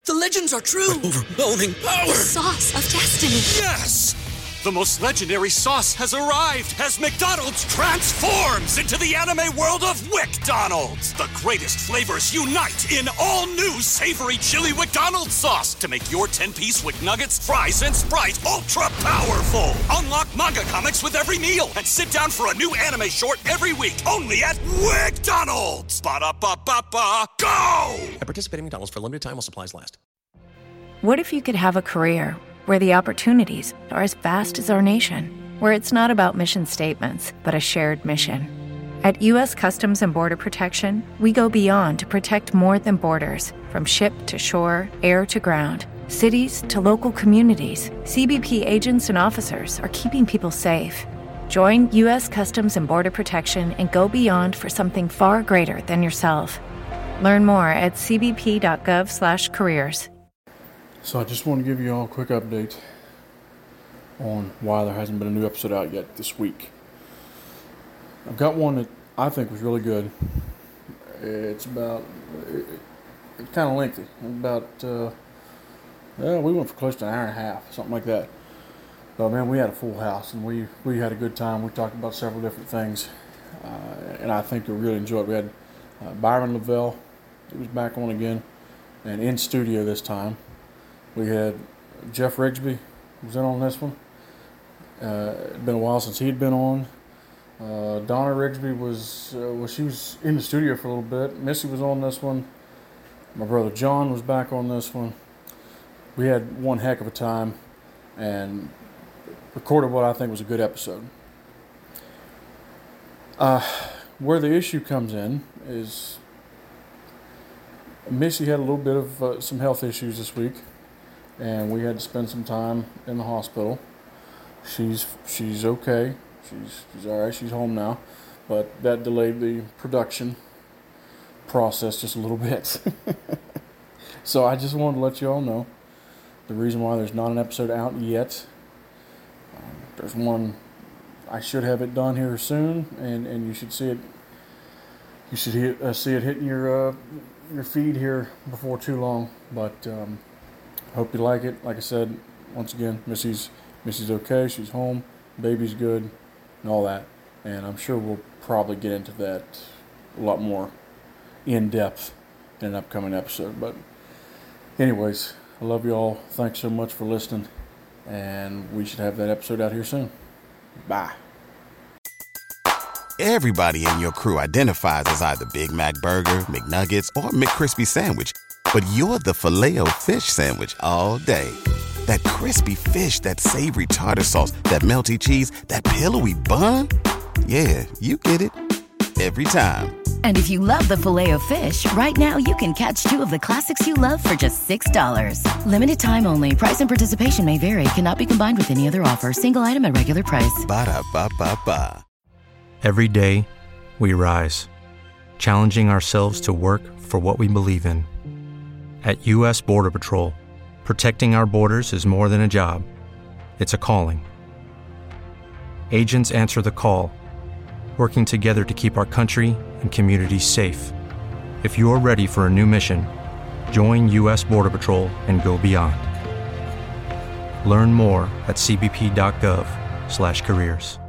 The legends are true. Overwhelming power! Sauce of destiny. Yes! The most legendary sauce has arrived as McDonald's transforms into the anime world of WickDonald's. The greatest flavors unite in all new savory chili McDonald's sauce to make your 10-piece Wick Nuggets, fries, and Sprite ultra-powerful. Unlock manga comics with every meal and sit down for a new anime short every week only at WickDonald's. Ba-da-ba-ba-ba, go! At participating McDonald's for a limited time while supplies last. What if you could have a career where the opportunities are as vast as our nation, where it's not about mission statements, but a shared mission? At U.S. Customs and Border Protection, we go beyond to protect more than borders. From ship to shore, air to ground, cities to local communities, CBP agents and officers are keeping people safe. Join U.S. Customs and Border Protection and go beyond for something far greater than yourself. Learn more at cbp.gov/careers. So I just want to give you all a quick update on why there hasn't been a new episode out yet this week. I've got one that I think was really good. It's kind of lengthy. We went for close to an hour and a half, something like that. But man, we had a full house and we had a good time. We talked about several different things, and I think you'll really enjoy it. We had Byron Lavelle, he was back on again, and in studio this time. We had Jeff Rigsby was in on this one. It'd been a while since he'd been on. Donna Rigsby she was in the studio for a little bit. Missy was on this one. My brother John was back on this one. We had one heck of a time and recorded what I think was a good episode. Where the issue comes in is Missy had a little bit of some health issues this week, and we had to spend some time in the hospital. She's okay. She's all right. She's home now, but that delayed the production process just a little bit. So I just wanted to let you all know the reason why there's not an episode out yet. There's one. I should have it done here soon, and you should see it. You should see it hitting your feed here before too long. But hope you like it. Like I said, once again, Missy's okay. She's home. Baby's good, and all that. And I'm sure we'll probably get into that a lot more in depth in an upcoming episode. But anyways, I love you all. Thanks so much for listening, and we should have that episode out here soon. Bye. Everybody in your crew identifies as either Big Mac Burger, McNuggets, or McCrispy Sandwich. But you're the Filet-O-Fish Sandwich all day. That crispy fish, that savory tartar sauce, that melty cheese, that pillowy bun. Yeah, you get it. Every time. And if you love the Filet-O-Fish, right now you can catch two of the classics you love for just $6. Limited time only. Price and participation may vary. Cannot be combined with any other offer. Single item at regular price. Ba-da-ba-ba-ba. Every day, we rise, challenging ourselves to work for what we believe in. At U.S. Border Patrol, protecting our borders is more than a job. It's a calling. Agents answer the call, working together to keep our country and communities safe. If you're ready for a new mission, join U.S. Border Patrol and go beyond. Learn more at cbp.gov/careers.